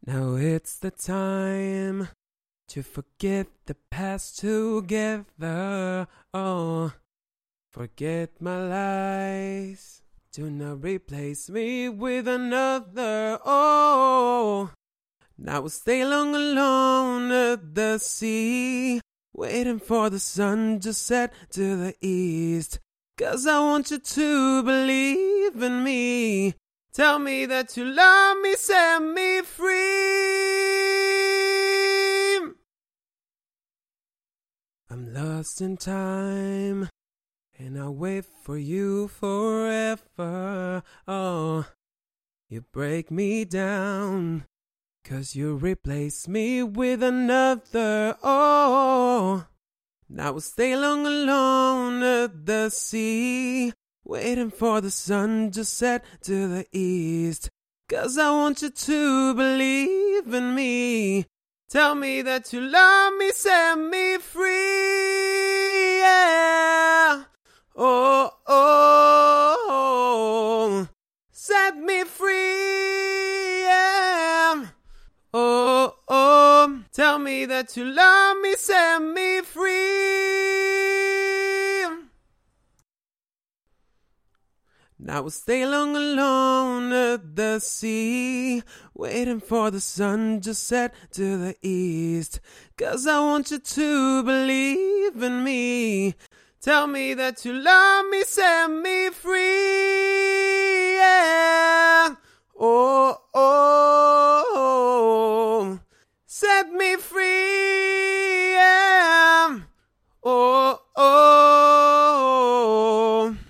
Now it's the time to forget the past together. Oh, forget my lies. Do not replace me with another. Oh, now we'll stay long alone at the sea, waiting for the sun to set to the east. 'Cause I want you to believe in me. Tell me that you love me, set me free. I'm lost in time, and I'll wait for you forever. Oh, you break me down, 'cause you replace me with another. Oh, now we'll stay long alone at the sea, waiting for the sun to set to the east. 'Cause I want you to believe in me. Tell me that you love me, set me free. Yeah. Oh, oh, oh. Set me free. Yeah. Oh, oh. Tell me that you love me, set me free. Now we'll stay long alone at the sea, waiting for the sun to set to the east. 'Cause I want you to believe in me. Tell me that you love me, set me free. Yeah. Oh, oh, oh. Set me free.